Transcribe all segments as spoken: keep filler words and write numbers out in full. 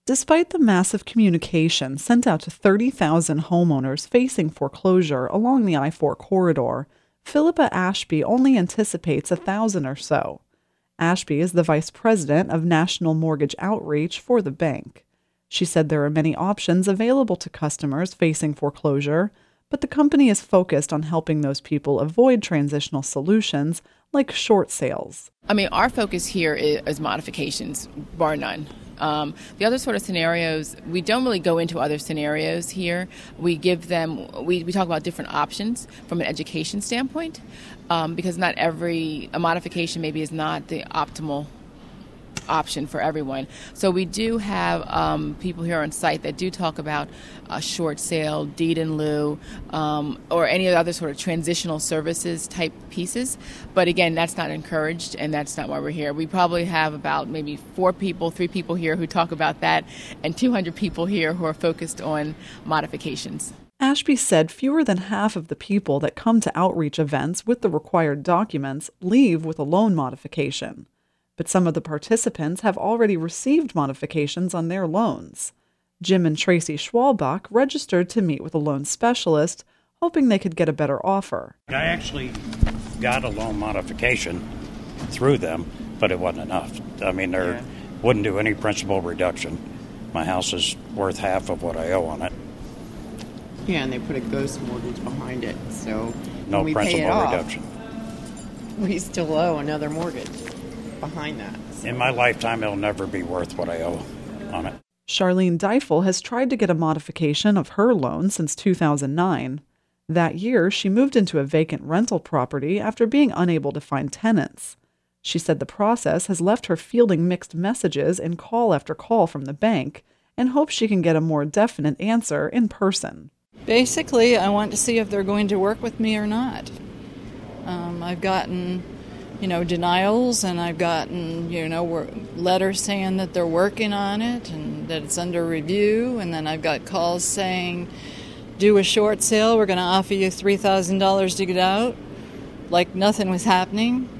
Despite the massive communication sent out to thirty thousand homeowners facing foreclosure along the I four corridor, Philippa Ashby only anticipates a thousand or so. Ashby is the vice president of National Mortgage Outreach for the bank. She said there are many options available to customers facing foreclosure, but the company is focused on helping those people avoid transitional solutions like short sales. I mean, our focus here is, is modifications, bar none. Um, the other sort of scenarios, we don't really go into other scenarios here. We give them, we, we talk about different options from an education standpoint, um, because not every, a modification maybe is not the optimal option for everyone. So we do have um, people here on site that do talk about a short sale, deed in lieu, um, or any other sort of transitional services type pieces. But again, that's not encouraged, and that's not why we're here. We probably have about maybe four people, three people here who talk about that, and two hundred people here who are focused on modifications. Ashby said fewer than half of the people that come to outreach events with the required documents leave with a loan modification. But some of the participants have already received modifications on their loans. Jim and Tracy Schwalbach registered to meet with a loan specialist, hoping they could get a better offer. I actually got a loan modification through them, but it wasn't enough. I mean, they yeah. wouldn't do any principal reduction. My house is worth half of what I owe on it. Yeah, and they put a ghost mortgage behind it, so no when we principal pay it off, reduction. We still owe another mortgage behind that. So. In my lifetime, it'll never be worth what I owe on it. Charlene Deifel has tried to get a modification of her loan since two thousand nine. That year, she moved into a vacant rental property after being unable to find tenants. She said the process has left her fielding mixed messages in call after call from the bank and hopes she can get a more definite answer in person. Basically, I want to see if they're going to work with me or not. Um, I've gotten... you know, denials, and I've gotten, you know, letters saying that they're working on it and that it's under review, and then I've got calls saying, do a short sale, we're going to offer you three thousand dollars to get out, like nothing was happening.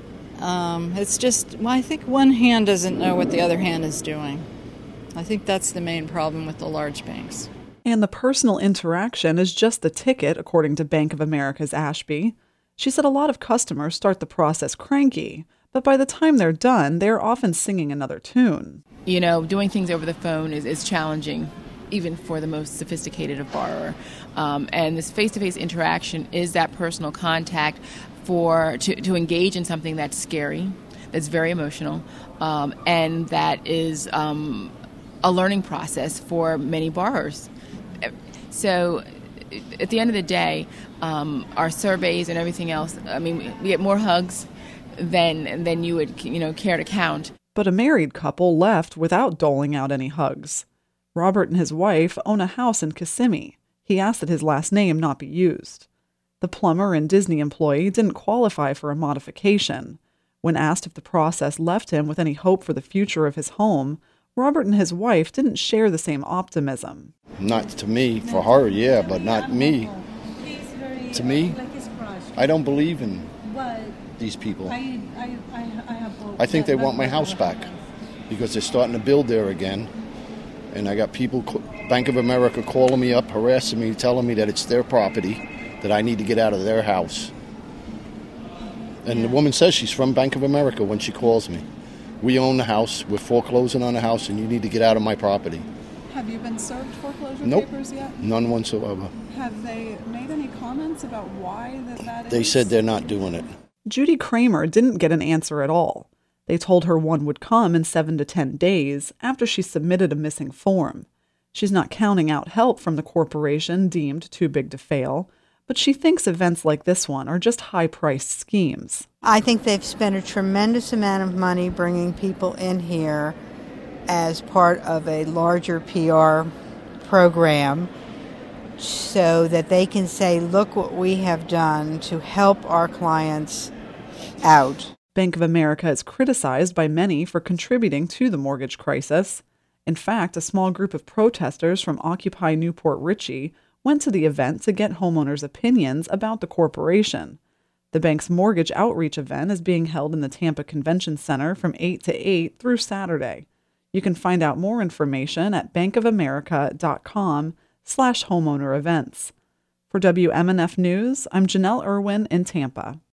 Um, it's just, well, I think one hand doesn't know what the other hand is doing. I think that's the main problem with the large banks. And the personal interaction is just the ticket, according to Bank of America's Ashby. She said a lot of customers start the process cranky, but by the time they're done, they're often singing another tune. You know, doing things over the phone is, is challenging, even for the most sophisticated of borrower. Um, and this face-to-face interaction is that personal contact for to, to engage in something that's scary, that's very emotional, um, and that is um, a learning process for many borrowers. So at the end of the day, um, our surveys and everything else, I mean, we get more hugs than than you would, you know, care to count. But a married couple left without doling out any hugs. Robert and his wife own a house in Kissimmee. He asked that his last name not be used. The plumber and Disney employee didn't qualify for a modification. When asked if the process left him with any hope for the future of his home, Robert and his wife didn't share the same optimism. Not to me, for her, yeah, but not me. To me, I don't believe in these people. I think they want my house back because they're starting to build there again. And I got people, Bank of America, calling me up, harassing me, telling me that it's their property, that I need to get out of their house. And the woman says she's from Bank of America when she calls me. We own the house, we're foreclosing on the house, and you need to get out of my property. Have you been served foreclosure nope. papers yet? None whatsoever. Have they made any comments about why that, that they is? said they're not doing it. Judy Kramer didn't get an answer at all. They told her one would come in seven to ten days after she submitted a missing form. She's not counting out help from the corporation deemed too big to fail, but she thinks events like this one are just high-priced schemes. I think they've spent a tremendous amount of money bringing people in here as part of a larger P R program so that they can say, look what we have done to help our clients out. Bank of America is criticized by many for contributing to the mortgage crisis. In fact, a small group of protesters from Occupy Newport Richey went to the event to get homeowners' opinions about the corporation. The bank's mortgage outreach event is being held in the Tampa Convention Center from eight to eight through Saturday. You can find out more information at bankofamerica.com slash homeowner events. For W M N F News, I'm Janelle Irwin in Tampa.